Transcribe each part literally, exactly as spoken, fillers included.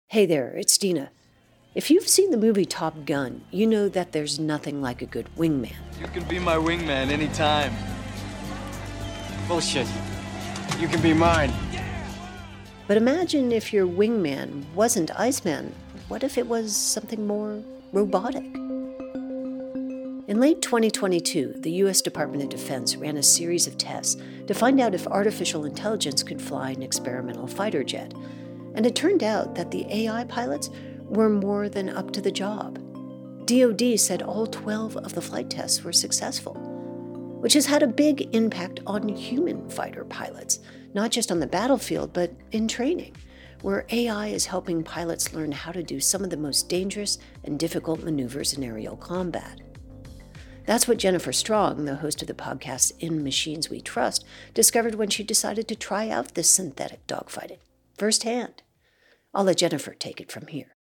Hey there, it's Dina. If you've seen the movie Top Gun, you know that there's nothing like a good wingman. You can be my wingman anytime. Bullshit. You can be mine. But imagine if your wingman wasn't Iceman. What if it was something more robotic? In late twenty twenty-two, the U S Department of Defense ran a series of tests to find out if artificial intelligence could fly an experimental fighter jet. And it turned out that the A I pilots were more than up to the job. D O D said all twelve of the flight tests were successful, which has had a big impact on human fighter pilots, not just on the battlefield, but in training, where A I is helping pilots learn how to do some of the most dangerous and difficult maneuvers in aerial combat. That's what Jennifer Strong, the host of the podcast In Machines We Trust, discovered when she decided to try out this synthetic dogfighting firsthand. I'll let Jennifer take it from here.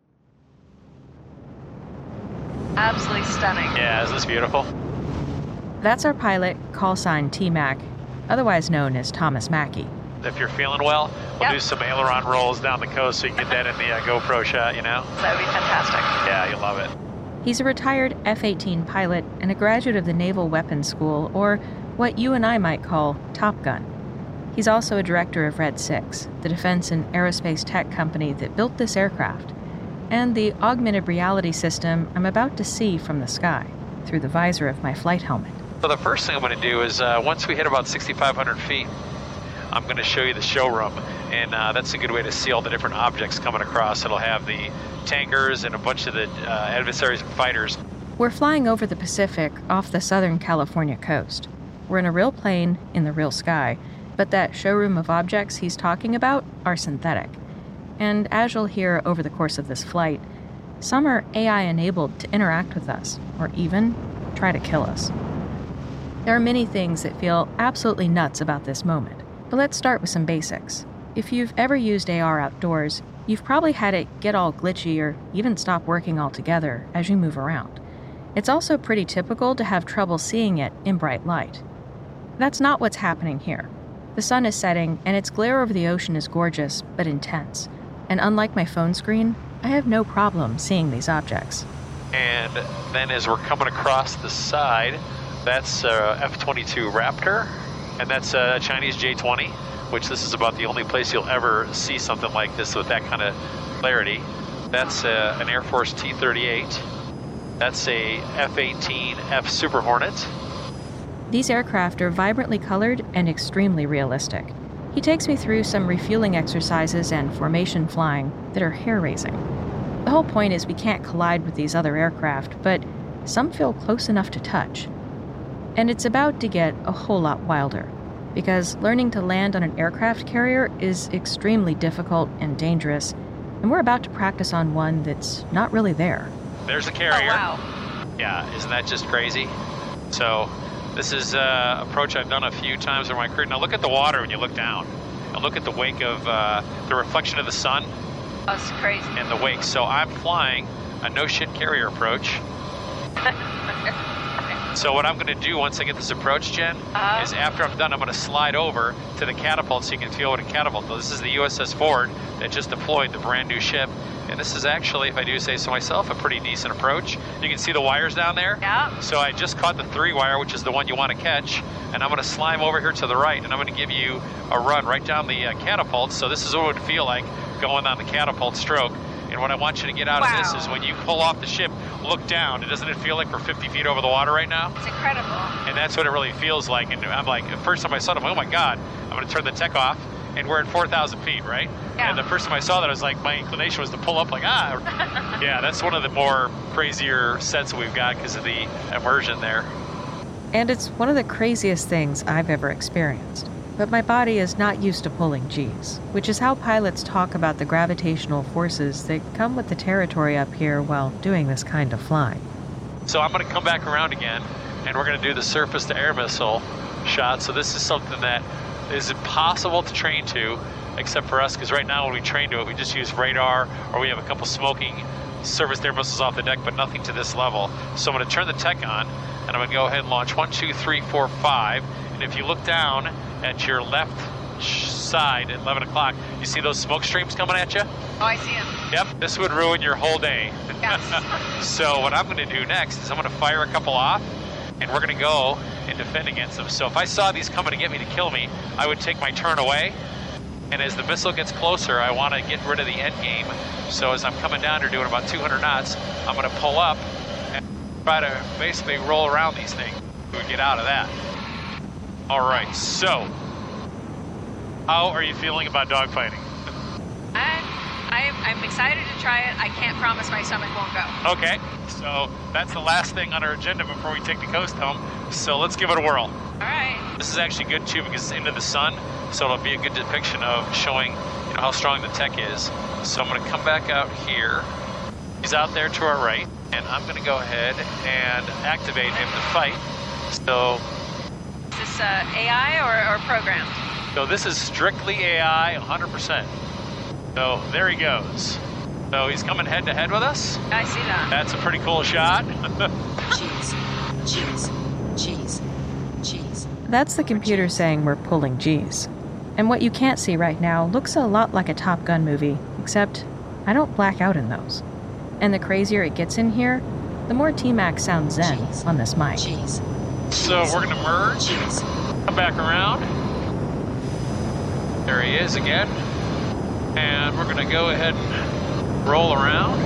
Absolutely stunning. Yeah, isn't this beautiful? That's our pilot, call sign T-Mac, otherwise known as Thomas Mackey. If you're feeling well, we'll Yep. do some aileron rolls down the coast so you can get that in the uh, GoPro shot, you know? That would be fantastic. Yeah, you'll love it. He's a retired F eighteen pilot and a graduate of the Naval Weapons School, or what you and I might call Top Gun. He's also a director of Red six, the defense and aerospace tech company that built this aircraft, and the augmented reality system I'm about to see from the sky through the visor of my flight helmet. So the first thing I'm going to do is uh, once we hit about sixty-five hundred feet, I'm going to show you the showroom, and uh, that's a good way to see all the different objects coming across. It'll have the tankers and a bunch of the uh, adversaries and fighters. We're flying over the Pacific off the Southern California coast. We're in a real plane in the real sky, but that showroom of objects he's talking about are synthetic. And as you'll hear over the course of this flight, some are A I-enabled to interact with us, or even try to kill us. There are many things that feel absolutely nuts about this moment, but let's start with some basics. If you've ever used A R outdoors, you've probably had it get all glitchy or even stop working altogether as you move around. It's also pretty typical to have trouble seeing it in bright light. That's not what's happening here. The sun is setting, and its glare over the ocean is gorgeous, but intense. And unlike my phone screen, I have no problem seeing these objects. And then as we're coming across the side, that's uh, F twenty-two Raptor, and that's a uh, Chinese J twenty, which this is about the only place you'll ever see something like this with that kind of clarity. That's uh, an Air Force T thirty-eight. That's a F eighteen F Super Hornet. These aircraft are vibrantly colored and extremely realistic. He takes me through some refueling exercises and formation flying that are hair-raising. The whole point is we can't collide with these other aircraft, but some feel close enough to touch. And it's about to get a whole lot wilder, because learning to land on an aircraft carrier is extremely difficult and dangerous, and we're about to practice on one that's not really there. There's a carrier. Oh, wow. Yeah, isn't that just crazy? So this is uh, an approach I've done a few times in my career. Now look at the water when you look down, and look at the wake of uh, the reflection of the sun. That's crazy. In the wake. So I'm flying a no-shit carrier approach. So what I'm going to do once I get this approach, Jen, uh-huh. is after I'm done, I'm going to slide over to the catapult so you can feel what a catapult does. This is the U S S Ford that just deployed the brand new ship. And this is actually, if I do say so myself, a pretty decent approach. You can see the wires down there. Yeah. So I just caught the three wire, which is the one you want to catch. And I'm going to slime over here to the right, and I'm going to give you a run right down the uh, catapult. So this is what it would feel like going on the catapult stroke. And what I want you to get out wow. of this is when you pull off the ship, look down. Doesn't it feel like we're fifty feet over the water right now? It's incredible. And that's what it really feels like. And I'm like, the first time I saw it, I'm like, oh my God, I'm going to turn the tech off. And we're at four thousand feet, right? Yeah. And the first time I saw that, I was like, my inclination was to pull up like, ah. Yeah, that's one of the more crazier sets that we've got because of the immersion there. And it's one of the craziest things I've ever experienced. But my body is not used to pulling G's, which is how pilots talk about the gravitational forces that come with the territory up here while doing this kind of flying. So I'm going to come back around again, and we're going to do the surface-to-air missile shot. So this is something that is impossible to train to, except for us, because right now when we train to it, we just use radar, or we have a couple smoking surface-to-air missiles off the deck, but nothing to this level. So I'm going to turn the tech on, and I'm going to go ahead and launch one, two, three, four, five. And if you look down at your left outside at eleven o'clock, you see those smoke streams coming at you? Oh, I see him. Yep, this would ruin your whole day. Yes. So what I'm going to do next is I'm going to fire a couple off, and we're going to go and defend against them. So if I saw these coming to get me to kill me, I would take my turn away. And as the missile gets closer, I want to get rid of the end game. So as I'm coming down here doing about two hundred knots, I'm going to pull up and try to basically roll around these things. We would get out of that. All right, so how are you feeling about dogfighting? I, I'm, I'm excited to try it. I can't promise my stomach won't go. Okay, so that's the last thing on our agenda before we take the coast home. So let's give it a whirl. All right. This is actually good too because it's into the sun, so it'll be a good depiction of showing, you know, how strong the tech is. So I'm going to come back out here. He's out there to our right, and I'm going to go ahead and activate him to fight. So, Is this uh, A I or, or programmed? so this is strictly A I, one hundred percent. So there he goes. So he's coming head to head with us. I see that. That's a pretty cool shot. Cheese, cheese, cheese, cheese. That's the computer saying we're pulling G's. And what you can't see right now looks a lot like a Top Gun movie, except I don't black out in those. And the crazier it gets in here, the more T-Mac sounds zen Jeez. on this mic. Cheese, So we're going to merge, cheese. come back around. There he is again. And we're going to go ahead and roll around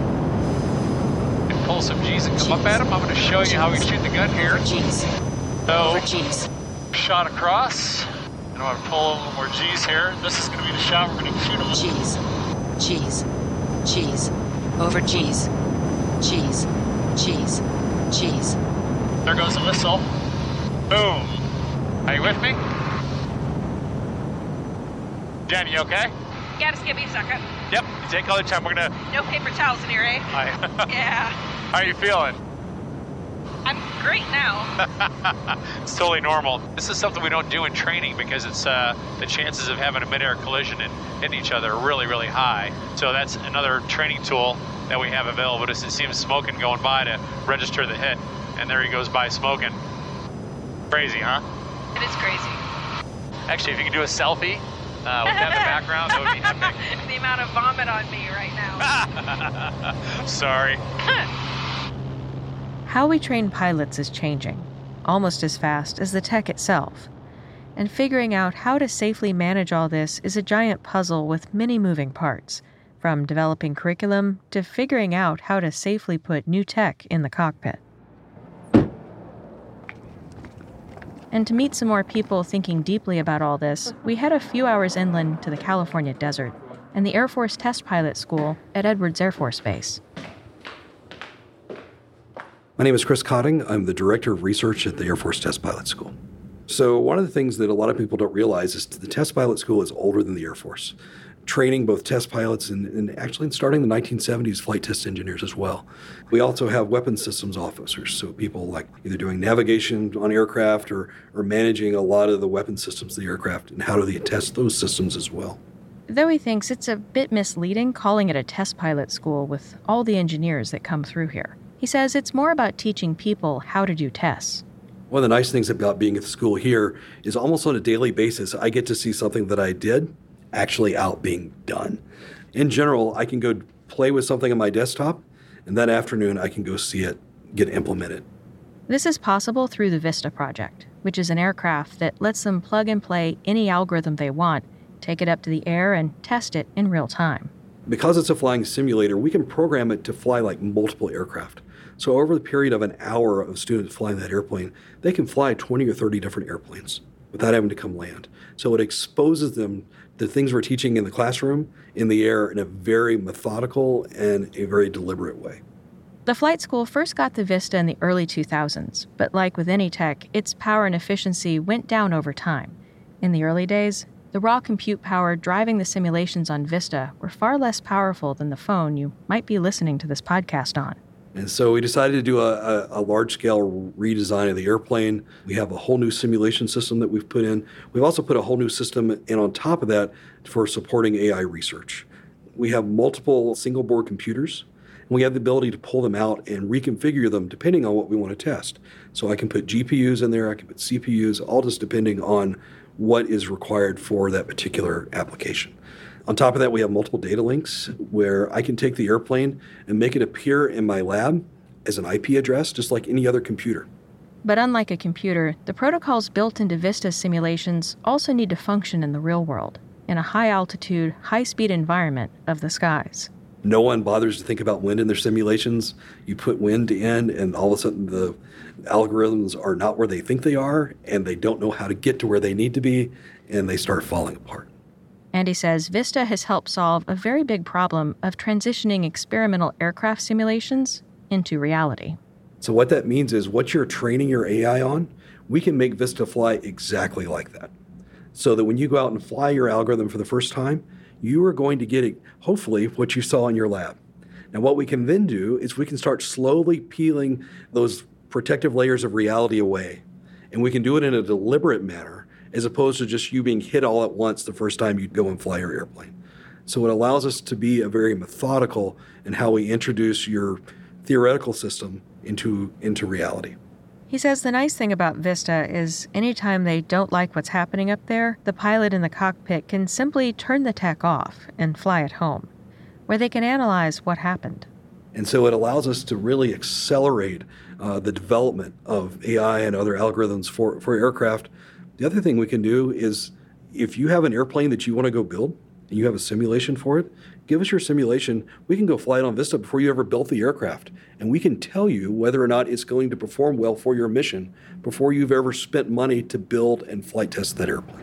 and pull some G's and come up at him. I'm going to show you how we shoot the gun here. Cheese, So, over cheese. shot across. And I'm going to pull a little more G's here. This is going to be the shot we're going to shoot him with. Cheese, cheese, cheese. Over cheese, cheese, cheese, cheese. There goes the missile. Boom. Are you with me? Jen, you okay? Yeah, just give me a second. Yep. Take all the time. We're going to... No paper towels in here, eh? Yeah. How are you feeling? I'm great now. It's totally normal. This is something we don't do in training because it's uh, the chances of having a mid-air collision and hitting each other are really, really high. So that's another training tool that we have available to see him smoking going by to register the hit. And there he goes by smoking. Crazy, huh? It is crazy. Actually, if you can do a selfie uh, with that in the background, that would be epic. The amount of vomit on me right now. Sorry. How we train pilots is changing, almost as fast as the tech itself. And figuring out how to safely manage all this is a giant puzzle with many moving parts, from developing curriculum to figuring out how to safely put new tech in the cockpit. And to meet some more people thinking deeply about all this, we head a few hours inland to the California desert and the Air Force Test Pilot School at Edwards Air Force Base. My name is Chris Cotting. I'm the Director of Research at the Air Force Test Pilot School. So one of the things that a lot of people don't realize is the Test Pilot School is older than the Air Force, training both test pilots and, and actually starting in the nineteen seventies, flight test engineers as well. We also have weapons systems officers, so people like either doing navigation on aircraft or, or managing a lot of the weapon systems of the aircraft, and how do they test those systems as well. Though he thinks it's a bit misleading calling it a test pilot school with all the engineers that come through here. He says it's more about teaching people how to do tests. One of the nice things about being at the school here is almost on a daily basis, I get to see something that I did actually out being done. In general, I can go play with something on my desktop, and that afternoon I can go see it get implemented. This is possible through the Vista project, which is an aircraft that lets them plug and play any algorithm they want, take it up to the air, and test it in real time. Because it's a flying simulator, we can program it to fly like multiple aircraft. So over the period of an hour of students flying that airplane, they can fly twenty or thirty different airplanes without having to come land. So it exposes them to things we're teaching in the classroom, in the air, in a very methodical and a very deliberate way. The flight school first got the Vista in the early two thousands, but like with any tech, its power and efficiency went down over time. In the early days, the raw compute power driving the simulations on Vista were far less powerful than the phone you might be listening to this podcast on. And so we decided to do a, a, a large-scale redesign of the airplane. We have a whole new simulation system that we've put in. We've also put a whole new system in on top of that for supporting A I research. We have multiple single-board computers, and we have the ability to pull them out and reconfigure them depending on what we want to test. So I can put G P Us in there, I can put C P Us, all just depending on what is required for that particular application. On top of that, we have multiple data links where I can take the airplane and make it appear in my lab as an I P address, just like any other computer. But unlike a computer, the protocols built into Vista simulations also need to function in the real world, in a high-altitude, high-speed environment of the skies. No one bothers to think about wind in their simulations. You put wind in, and all of a sudden the algorithms are not where they think they are, and they don't know how to get to where they need to be, and they start falling apart. Andy says Vista has helped solve a very big problem of transitioning experimental aircraft simulations into reality. So what that means is what you're training your A I on, we can make Vista fly exactly like that. So that when you go out and fly your algorithm for the first time, you are going to get, hopefully, what you saw in your lab. Now, what we can then do is we can start slowly peeling those protective layers of reality away. And we can do it in a deliberate manner, as opposed to just you being hit all at once the first time you go and fly your airplane. So it allows us to be a very methodical in how we introduce your theoretical system into, into reality. He says the nice thing about Vista is anytime they don't like what's happening up there, the pilot in the cockpit can simply turn the tech off and fly it home, where they can analyze what happened. And so it allows us to really accelerate uh, the development of A I and other algorithms for, for aircraft. The other thing we can do is if you have an airplane that you want to go build and you have a simulation for it, give us your simulation. We can go fly it on Vista before you ever built the aircraft. And we can tell you whether or not it's going to perform well for your mission before you've ever spent money to build and flight test that airplane.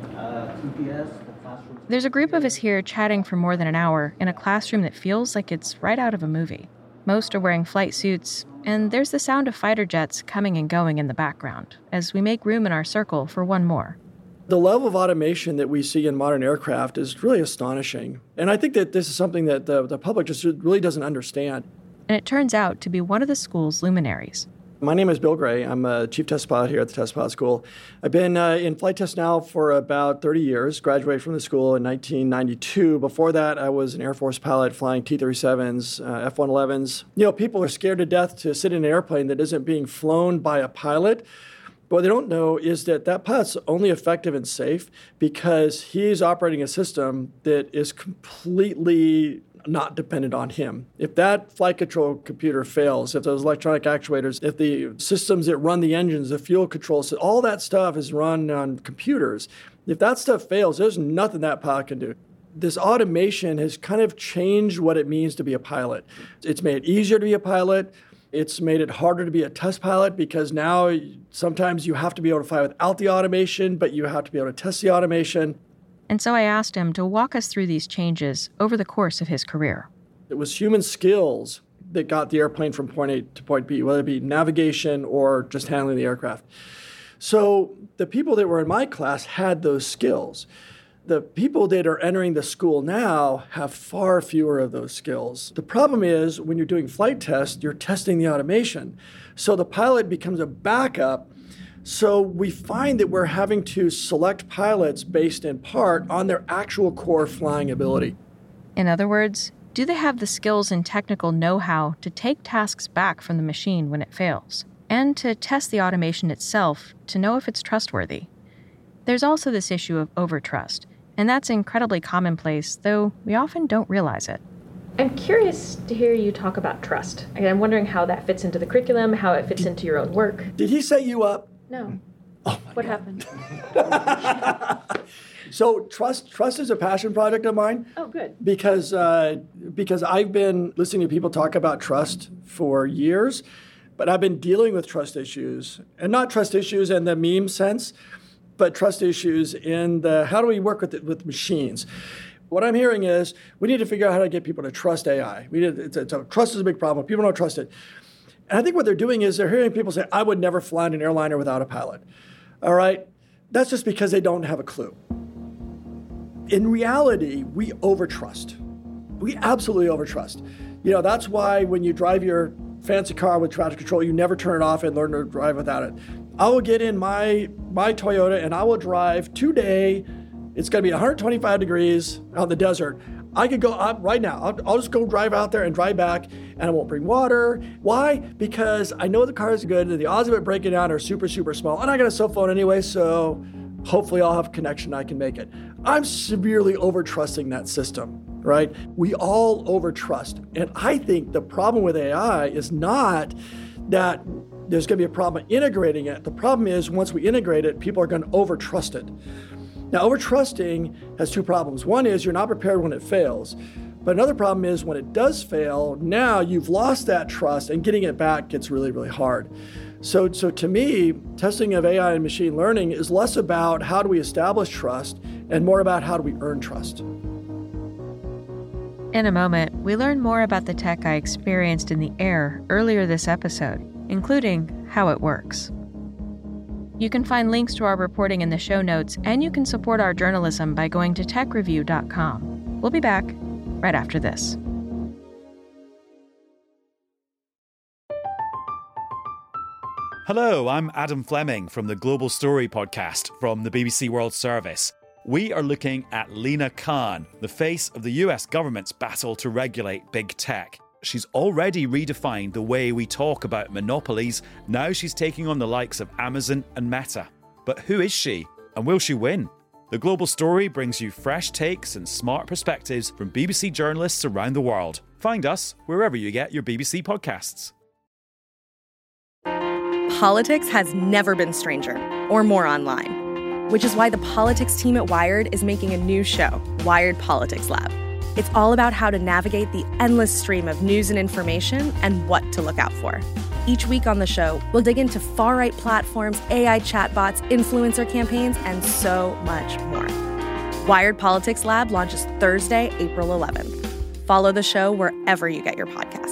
There's a group of us here chatting for more than an hour in a classroom that feels like it's right out of a movie. Most are wearing flight suits, and there's the sound of fighter jets coming and going in the background as we make room in our circle for one more. The level of automation that we see in modern aircraft is really astonishing. And I think that this is something that the, the public just really doesn't understand. And it turns out to be one of the school's luminaries. My name is Bill Gray. I'm a chief test pilot here at the Test Pilot School. I've been uh, in flight test now for about thirty years, graduated from the school in nineteen ninety-two. Before that, I was an Air Force pilot flying T thirty-sevens, uh, F one elevens. You know, people are scared to death to sit in an airplane that isn't being flown by a pilot. But what they don't know is that that pilot's only effective and safe because he's operating a system that is completely not dependent on him. If that flight control computer fails, if those electronic actuators, if the systems that run the engines, the fuel control, all that stuff is run on computers. If that stuff fails, there's nothing that pilot can do. This automation has kind of changed what it means to be a pilot. It's made it easier to be a pilot. It's made it harder to be a test pilot because now sometimes you have to be able to fly without the automation, but you have to be able to test the automation. And so I asked him to walk us through these changes over the course of his career. It was human skills that got the airplane from point A to point B, whether it be navigation or just handling the aircraft. So the people that were in my class had those skills. The people that are entering the school now have far fewer of those skills. The problem is when you're doing flight tests, you're testing the automation. So the pilot becomes a backup. So we find that we're having to select pilots based in part on their actual core flying ability. In other words, do they have the skills and technical know-how to take tasks back from the machine when it fails, and to test the automation itself to know if it's trustworthy? There's also this issue of overtrust, and that's incredibly commonplace, though we often don't realize it. I'm curious to hear you talk about trust. And I'm wondering how that fits into the curriculum, how it fits into your own work. Did he set you up? No. Oh what God. happened? So trust trust is a passion project of mine. Oh, good. Because uh, because I've been listening to people talk about trust for years, but I've been dealing with trust issues, and not trust issues in the meme sense, but trust issues in the how do we work with it, with machines. What I'm hearing is we need to figure out how to get people to trust A I. We need, it's a, it's a, trust is a big problem. People don't trust it. And I think what they're doing is they're hearing people say, I would never fly in an airliner without a pilot. All right? That's just because they don't have a clue. In reality, we overtrust. We absolutely overtrust. You know, that's why when you drive your fancy car with traction control, you never turn it off and learn to drive without it. I will get in my, my Toyota and I will drive today. It's going to be one hundred twenty-five degrees out in the desert. I could go up right now. I'll, I'll just go drive out there and drive back, and I won't bring water. Why? Because I know the car is good, and the odds of it breaking down are super, super small. And I got a cell phone anyway, so Hopefully I'll have a connection, I can make it. I'm severely over-trusting that system, right? We all over-trust. And I think the problem with A I is not that there's going to be a problem integrating it. The problem is once we integrate it, people are going to over-trust it. Now, over-trusting has two problems. One is you're not prepared when it fails. But another problem is when it does fail, now you've lost that trust and getting it back gets really, really hard. So, so to me, testing of A I and machine learning is less about how do we establish trust and more about how do we earn trust. In a moment, we learn more about the tech I experienced in the air earlier this episode, including how it works. You can find links to our reporting in the show notes, and you can support our journalism by going to tech review dot com. We'll be back right after this. Hello, I'm Adam Fleming from the Global Story podcast from the B B C World Service. We are looking at Lina Khan, the face of the U S government's battle to regulate big tech. She's already redefined the way we talk about monopolies. Now she's taking on the likes of Amazon and Meta. But who is she? And will she win? The Global Story brings you fresh takes and smart perspectives from B B C journalists around the world. Find us wherever you get your B B C podcasts. Politics has never been stranger or more online, which is why the politics team at Wired is making a new show, Wired Politics Lab. It's all about how to navigate the endless stream of news and information and what to look out for. Each week on the show, we'll dig into far-right platforms, A I chatbots, influencer campaigns, and so much more. Wired Politics Lab launches Thursday, April eleventh. Follow the show wherever you get your podcasts.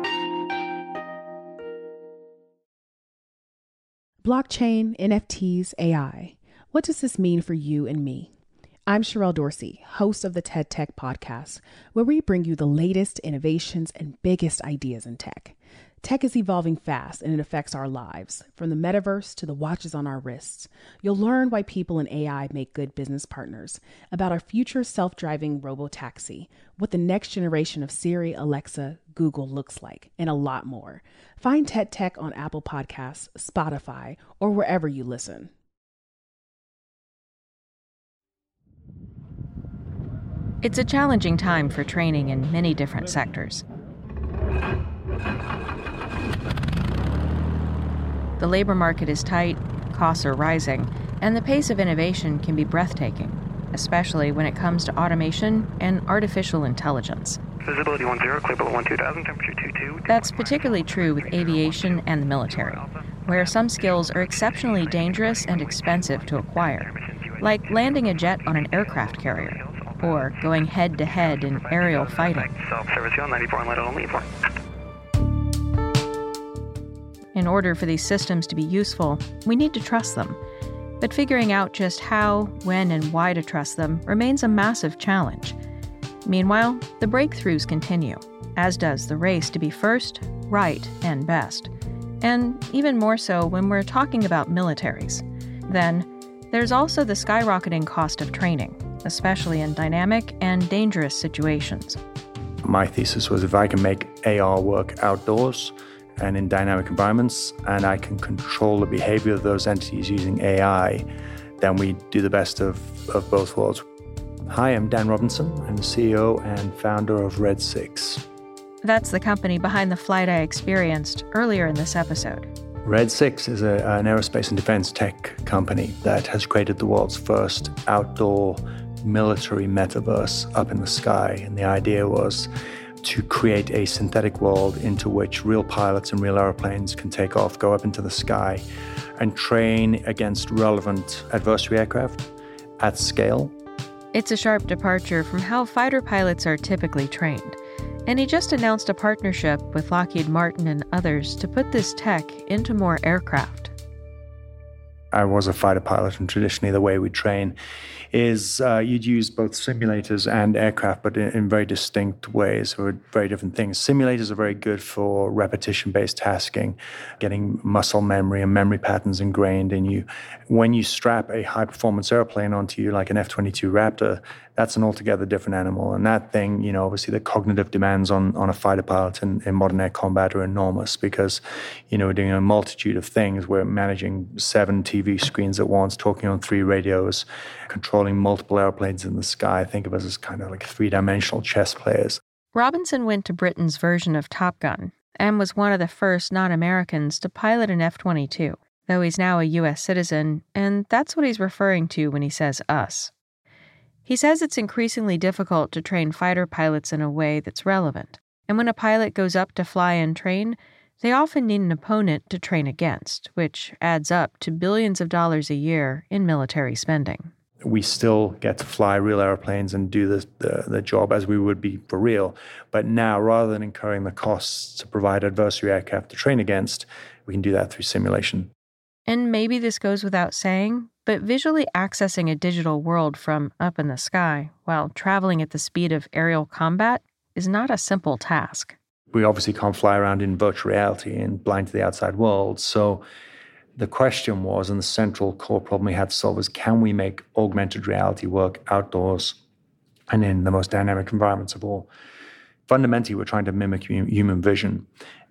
Blockchain, N F Ts, A I. What does this mean for you and me? I'm Sherelle Dorsey, host of the TED Tech Podcast, where we bring you the latest innovations and biggest ideas in tech. Tech is evolving fast and it affects our lives, from the metaverse to the watches on our wrists. You'll learn why people in A I make good business partners, about our future self-driving robo-taxi, what the next generation of Siri, Alexa, Google looks like, and a lot more. Find TED Tech on Apple Podcasts, Spotify, or wherever you listen. It's a challenging time for training in many different sectors. The labor market is tight, costs are rising, and the pace of innovation can be breathtaking, especially when it comes to automation and artificial intelligence. Visibility one zero, clear below one two thousand, temperature two two. That's particularly true with aviation and the military, where some skills are exceptionally dangerous and expensive to acquire, like landing a jet on an aircraft carrier, or going head-to-head in aerial fighting. Self-service on ninety-four and let it only. In order for these systems to be useful, we need to trust them. But figuring out just how, when, and why to trust them remains a massive challenge. Meanwhile, the breakthroughs continue, as does the race to be first, right, and best. And even more so when we're talking about militaries. Then, there's also the skyrocketing cost of training, especially in dynamic and dangerous situations. My thesis was if I can make A R work outdoors and in dynamic environments, and I can control the behavior of those entities using A I, then we do the best of, of both worlds. Hi, I'm Dan Robinson. I'm the C E O and founder of Red six. That's the company behind the flight I experienced earlier in this episode. Red six is a, an aerospace and defense tech company that has created the world's first outdoor military metaverse up in the sky. And the idea was to create a synthetic world into which real pilots and real airplanes can take off, go up into the sky, and train against relevant adversary aircraft at scale. It's a sharp departure from how fighter pilots are typically trained. And he just announced a partnership with Lockheed Martin and others to put this tech into more aircraft. I was a fighter pilot, and traditionally the way we train is uh, you'd use both simulators and aircraft, but in, in very distinct ways, or very different things. Simulators are very good for repetition-based tasking, getting muscle memory and memory patterns ingrained in you. When you strap a high-performance airplane onto you, like an F twenty-two Raptor, That's an altogether different animal. And that thing, you know, obviously the cognitive demands on, on a fighter pilot in, in modern air combat are enormous because, you know, we're doing a multitude of things. We're managing seven T V screens at once, talking on three radios, controlling multiple airplanes in the sky. Think of us as kind of like three-dimensional chess players. Robinson went to Britain's version of Top Gun and was one of the first non-Americans to pilot an F twenty-two, though he's now a U S citizen, and that's what he's referring to when he says us. He says it's increasingly difficult to train fighter pilots in a way that's relevant, and when a pilot goes up to fly and train, they often need an opponent to train against, which adds up to billions of dollars a year in military spending. We still get to fly real airplanes and do the, the, the job as we would be for real. But now, rather than incurring the costs to provide adversary aircraft to train against, we can do that through simulation. And maybe this goes without saying, but visually accessing a digital world from up in the sky while traveling at the speed of aerial combat is not a simple task. We obviously can't fly around in virtual reality and blind to the outside world. So the question was, and the central core problem we had to solve was, can we make augmented reality work outdoors and in the most dynamic environments of all? Fundamentally, we're trying to mimic human vision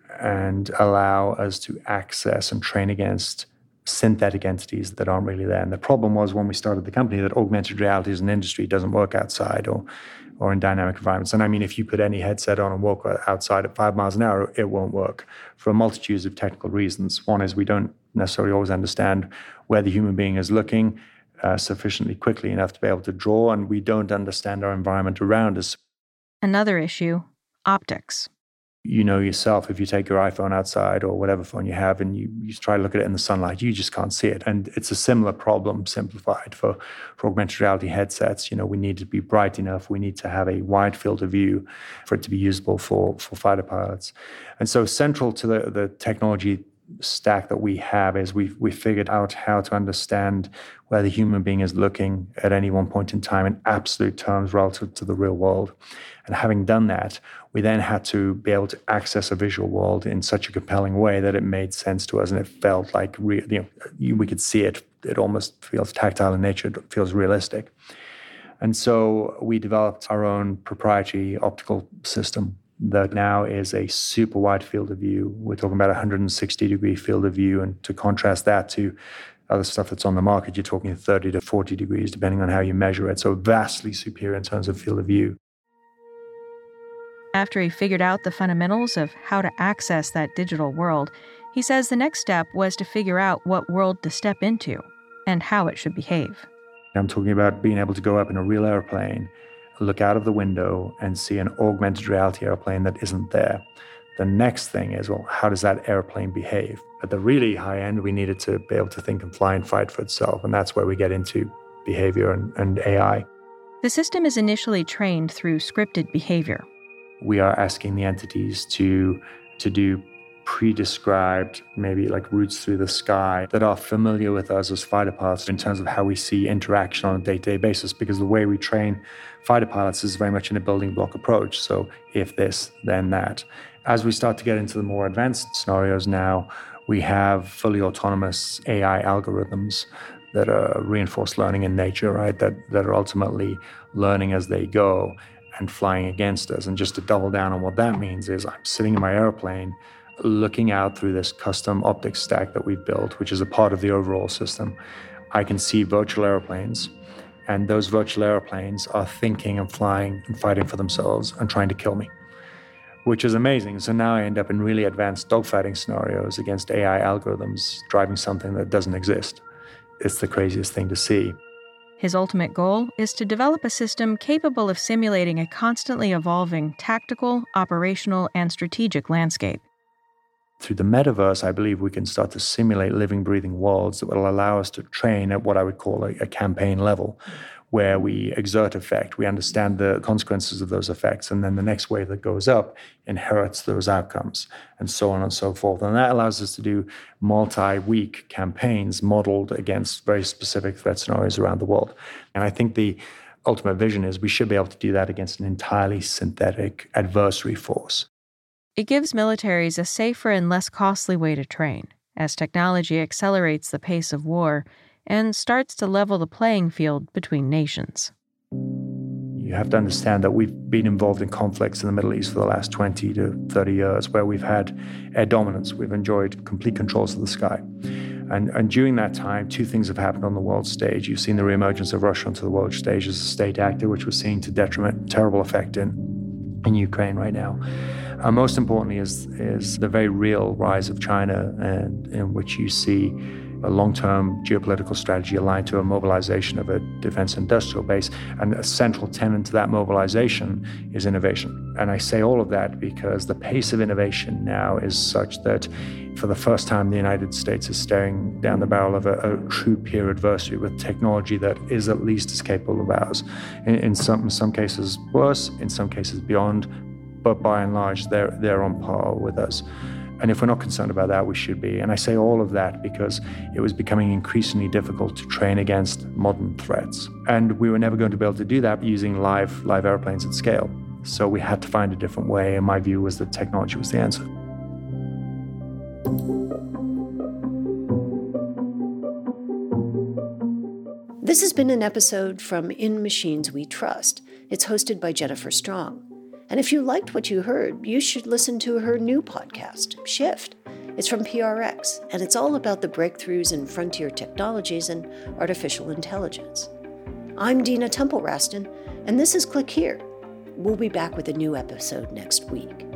and allow us to access and train against synthetic entities that aren't really there. And the problem was when we started the company that augmented reality as an industry doesn't work outside or or in dynamic environments. And I mean, if you put any headset on and walk outside at five miles an hour, it won't work for a multitude of technical reasons. One is we don't necessarily always understand where the human being is looking uh, sufficiently quickly enough to be able to draw, and we don't understand our environment around us. Another issue, optics. You know yourself, if you take your iPhone outside or whatever phone you have and you, you try to look at it in the sunlight, you just can't see it. And it's a similar problem simplified for, for augmented reality headsets. You know, we need to be bright enough. We need to have a wide field of view for it to be usable for, for fighter pilots. And so central to the, the technology stack that we have is we've, we figured out how to understand where the human being is looking at any one point in time in absolute terms relative to the real world. And having done that, we then had to be able to access a visual world in such a compelling way that it made sense to us and it felt like real, you know, we could see it. It almost feels tactile in nature. It feels realistic. And so we developed our own proprietary optical system that now is a super wide field of view. We're talking about a one hundred sixty degree field of view. And to contrast that to other stuff that's on the market, you're talking thirty to forty degrees, depending on how you measure it. So vastly superior in terms of field of view. After he figured out the fundamentals of how to access that digital world, he says the next step was to figure out what world to step into and how it should behave. I'm talking about being able to go up in a real airplane, look out of the window and see an augmented reality airplane that isn't there. The next thing is, well, how does that airplane behave? At the really high end, we needed to be able to think and fly and fight for itself. And that's where we get into behavior and, and A I. The system is initially trained through scripted behavior. We are asking the entities to, to do pre-described, maybe like routes through the sky that are familiar with us as fighter pilots in terms of how we see interaction on a day-to-day basis, because the way we train fighter pilots is very much in a building block approach. So if this, then that. As we start to get into the more advanced scenarios now, we have fully autonomous A I algorithms that are reinforced learning in nature, right? That, that are ultimately learning as they go and flying against us. And just to double down on what that means is I'm sitting in my airplane looking out through this custom optics stack that we've built, which is a part of the overall system. I can see virtual airplanes, and those virtual airplanes are thinking and flying and fighting for themselves and trying to kill me, which is amazing. So now I end up in really advanced dogfighting scenarios against A I algorithms driving something that doesn't exist. It's the craziest thing to see. His ultimate goal is to develop a system capable of simulating a constantly evolving tactical, operational, and strategic landscape. Through the metaverse, I believe we can start to simulate living, breathing worlds that will allow us to train at what I would call a, a campaign level, where we exert effect, we understand the consequences of those effects, and then the next wave that goes up inherits those outcomes, and so on and so forth. And that allows us to do multi-week campaigns modeled against very specific threat scenarios around the world. And I think the ultimate vision is we should be able to do that against an entirely synthetic adversary force. It gives militaries a safer and less costly way to train, as technology accelerates the pace of war and starts to level the playing field between nations. You have to understand that we've been involved in conflicts in the Middle East for the last twenty to thirty years, where we've had air dominance. We've enjoyed complete controls of the sky. And, and during that time, two things have happened on the world stage. You've seen the reemergence of Russia onto the world stage as a state actor, which we're seeing to detriment, terrible effect in, in Ukraine right now. Uh, most importantly is, is the very real rise of China, and in which you see a long-term geopolitical strategy aligned to a mobilization of a defense industrial base. And a central tenet to that mobilization is innovation. And I say all of that because the pace of innovation now is such that for the first time, the United States is staring down the barrel of a, a true peer adversary with technology that is at least as capable of ours. In, in, some, in some cases worse, in some cases beyond, but by and large, they're, they're on par with us. And if we're not concerned about that, we should be. And I say all of that because it was becoming increasingly difficult to train against modern threats. And we were never going to be able to do that using live, live airplanes at scale. So we had to find a different way, and my view was that technology was the answer. This has been an episode from In Machines We Trust. It's hosted by Jennifer Strong. And if you liked what you heard, you should listen to her new podcast, Shift. It's from P R X, and it's all about the breakthroughs in frontier technologies and artificial intelligence. I'm Dina Temple-Raston, and this is Click Here. We'll be back with a new episode next week.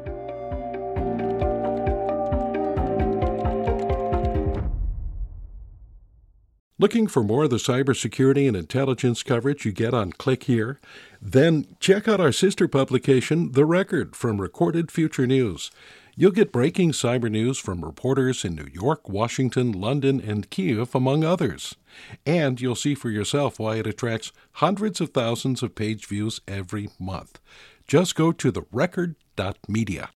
Looking for more of the cybersecurity and intelligence coverage you get on Click Here? Then check out our sister publication, The Record, from Recorded Future News. You'll get breaking cyber news from reporters in New York, Washington, London, and Kyiv, among others. And you'll see for yourself why it attracts hundreds of thousands of page views every month. Just go to the record dot media.